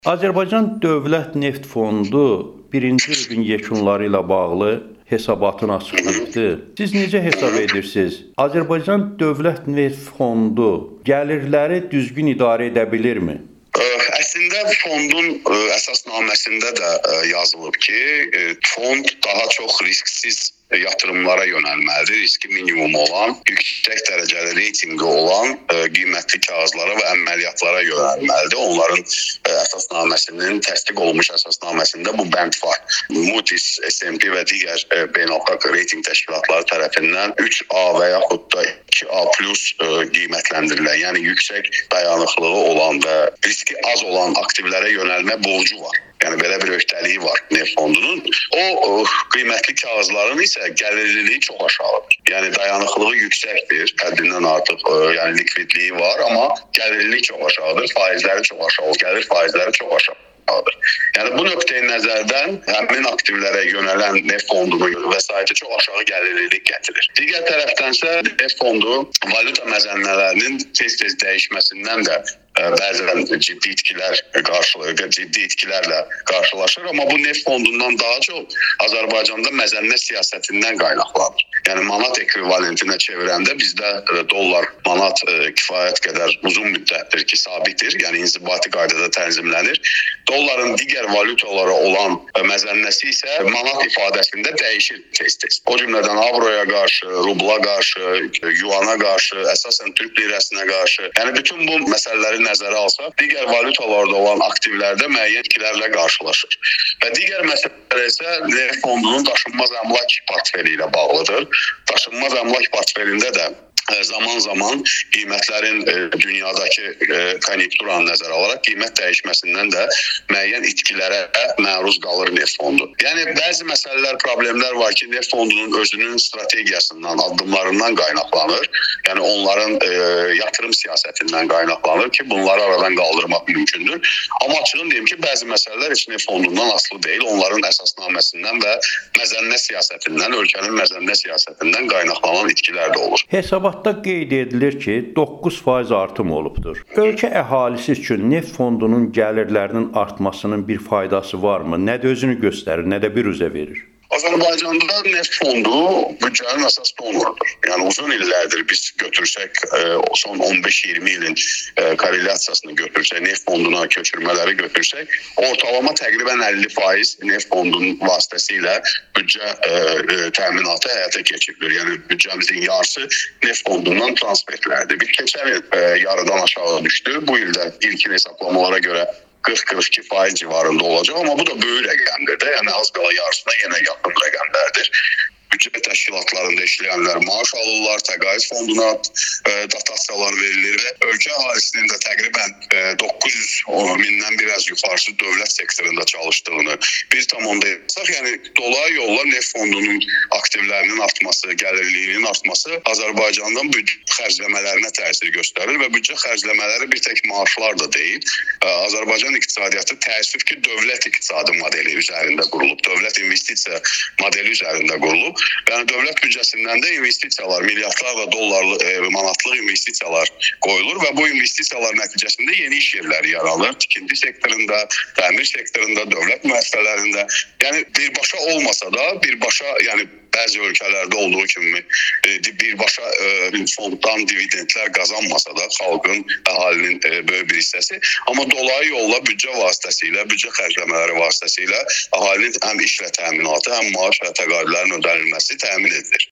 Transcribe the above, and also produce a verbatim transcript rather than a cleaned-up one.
Azərbaycan Dövlət Neft Fondu birinci ilin yekunları ilə bağlı hesabatını açıqlayıbdı. Siz necə hesab edirsiniz? Azərbaycan Dövlət Neft Fondu gəlirləri düzgün idarə edə bilirmi? Əslində fondun əsasnaməsində də yazılıb ki, fond daha çox risksiz yatırımlara yönəlməlidir. Riski minimum olan, yüksək dərəcəli reytinqi olan qiymətli kağızlara və əməliyyatlara yönəlməlidir. Onların əsasnaməsinin təsdiq olunmuş əsasnaməsində bu bənd var. Moody's, S and P və digər beynəlxalq reytinq təşkilatları tərəfindən üç A və yaxud da iki A plus qiymətləndirilən, yəni yüksək dayanıqlığı olan və riski az olan aktivlərə yönəlmə borcu var. Yəni belə bir öhdəliyi var Neft Fondunun. O qiymətli kağızların isə gəlirliliyi çox aşağıdır. Yəni dayanıqlığı yüksəkdir, həddindən artıq, yəni likvidliyi var, amma gəlirlilik çox aşağıdır, faizləri çox aşağı, gəlir faizləri çox aşağıdır. Yəni bu nöqteyi nəzərdən həmin aktivlərə yönələn Neft Fondunun vəsaiti çox aşağı gəlirlilik gətirir. Digər tərəfdənsə Neft Fondu valyuta məzənnələrinin tez-tez dəyişməsindən də bəzən ciddi itkilər qarşılayır, ciddi itkilərlə qarşılaşır, amma bu Neft Fondundan daha çox Azərbaycanda məzənnə siyasətindən qaynaqlanır. Yəni manat ekvivalentinə çevirəndə bizdə dollar, manat kifayət qədər uzun müddətdir ki, sabitdir, yəni inzibati qaydada tənzimlənir. Dolların digər valyutalara olan məzənnəsi isə manat ifadəsində dəyişir tez-tez. O cümlədən avroya qarşı, rubla qarşı, yuana qarşı, əsasən Türk lirəsinə qarşı, yəni bütün bu məsələləri nəzərə alsaq, digər valyutalarda olan aktivlərdə müəyyən itkilərlə qarşılaşır. Və digər məsələ isə Neft Fondunun daşınmaz əmlak portfeli ilə bağlıdır. Daşınmaz əmlak portfelində də zaman-zaman qiymətlərin dünyadakı konjunkturanı nəzərə alaraq qiymət dəyişməsindən də müəyyən itkilərə məruz qalır Neft Fondu. Yəni bəzi məsələlər, problemlər var ki, Neft Fondunun özünün strategiyasından, addımlarından qaynaqlanır. Yəni onların yatırım siyasətindən qaynaqlanır ki, bunları aradan qaldırmaq mümkündür. Amma açığın deyim ki, bəzi məsələlər heç Neft Fondundan asılı deyil. Onların əsasnaməsindən və məzənnə siyasətindən, ölkənin məzənnə siyasətindən qaynaqlanan itkilər də olur. Hesabatda qeyd edilir ki, doqquz faiz artım olubdur. Ölkə əhalisi üçün Neft Fondunun gəlirlərinin artmasının bir faydası varmı? Nə də özünü göstərir, nə də bir üzə verir? Azərbaycanda Neft Fondu büdcənin əsas donorudur. Yəni uzun illərdir biz götürsək, son on beş iyirmi ilin korrelyasiyasını götürsək, Neft Fonduna köçürmələri götürsək, ortalama təqribən əlli faiz Neft Fondunun vasitəsilə büdcə təminatı həyata keçirilir. Yəni büdcəmizin yarısı Neft Fondundan transferlərdir. Bir keçən il yarıdan aşağı düşdü. Bu ildə ilkin hesablamalara görə qırx qırx iki faiz civarında olacaq, amma bu da böyük rəqəmdir də, yəni az qala yarısına yenə yaxın rəqəmlərdir. Büdcə təşkilatlarında işləyənlər maaş alırlar, təqaüd fonduna dotasiyalar verilir və ölkə əhalisinin də təqribən doqquz yüz mindən biraz yuxarısı dövlət sektorunda çalışdığını bir tam onda yazsaq, yəni dolayı yolla Neft Fondunun aktivlərinin artması, gəlirliyinin artması Azərbaycandan büdcə xərcləmələrinə təsir göstərir və büdcə xərcləmələri bir tək maaşlar da deyil. Azərbaycan iqtisadiyyatı təəssüf ki, dövlət iqtisadi modeli üzərində qurulub, dövlət investisiya modeli üzərində qurulub. Yəni dövlət büdcəsindən də investisiyalar, milyardlarla dollarlı, manatlıq investisiyalar qoyulur və bu investisiyalar nəticəsində yeni iş yerləri yaranır. Tikinti sektorunda, təmir sektorunda, dövlət müəssisələrində. Yəni birbaşa olmasa da, birbaşa, yəni bəzi ölkələrdə olduğu kimi birbaşa fonddan dividendlər qazanmasa da xalqın, əhalinin böyük bir hissəsi, amma dolayı yolla büdcə vasitəsilə, büdcə xərcləmələri vasitəsilə əhalinin həm işlə təminatı, həm maaş və təqaüdlərin ödənilməsi təmin edilir.